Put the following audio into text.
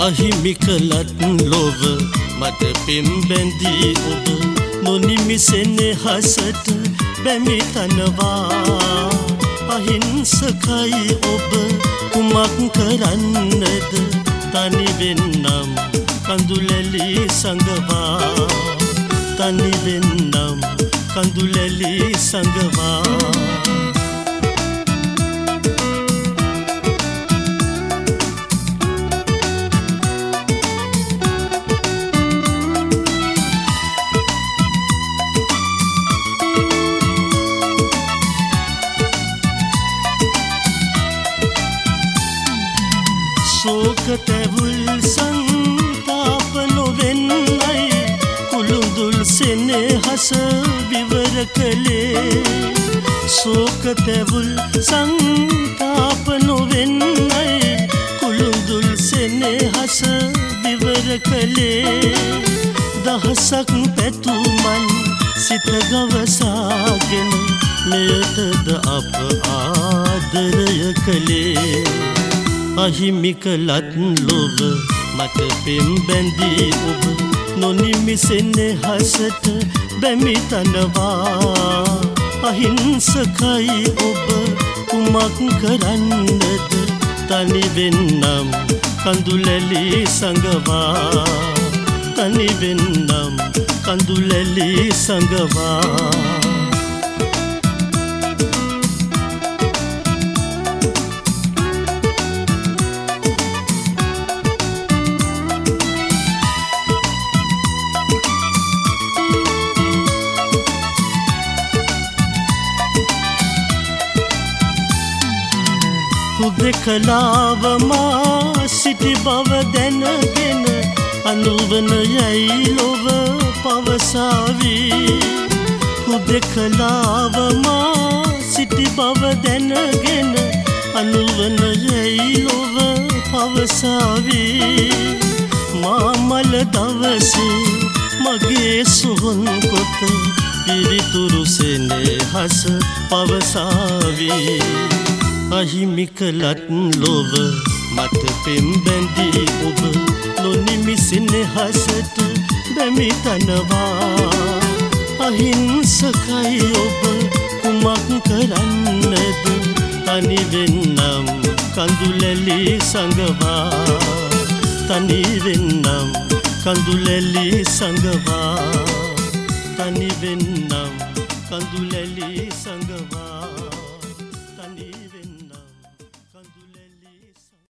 අහිමි කළත් ලොව මට පෙම් බැඳී ඔබ නොනිමිසෙන්නේ හසට බැමි තනවා අහිංසකයි ඔබ කුමක් කරන්නද තනි වෙන්නම් කඳුලැලි සඟවා තනි වෙන්නම් කඳුලැලි සඟවා ශෝක තැවුල් සංතාප නොවෙන්නයි කුළුඳුල් සෙනෙහස විවර කළේ ශෝක තැවුල් සංතාප නොවෙන්නයි කුළුඳුල් සෙනෙහස විවර කළේ දහසක් පැතුමන් සිත ගවසාගෙන මෙයටද අප ආදරය කළේ අහිමි කළත් ලොව මට පෙම් බැඳී ඔබ නොනිමිසෙන්නේ හසට බැමි තනවා අහිංසකයි ඔබ කුමක් කරන්නද තනි වෙන්නම් කඳුලැලි සඟවා තනි වෙන්නම් කඳුලැලි සඟවා හුදෙකලාව මා සිටි බව දැනගෙන අනුවන යයි ලොව පවසාවි හුදෙකලාව මා සිටි බව දැනගෙන අනුවන යයි ලොව පවසාවි මාමල දවසේ මගේ සොහොන් කොට පිරිතුරු සෙනෙහස පවසාවි අහිමි කළත් ලොව මට පෙම් බැඳී ඔබ නොනිමිසෙන්නේ හසට බැමි තනවා අහිංසකයි ඔබ කුමක් කරන්නද තනි වෙන්නම් කඳුලැලි සඟවා තනි වෙන්නම් කඳුලැලි සඟවා තනි වෙන්නම් කඳුලැලි සඟවා තනි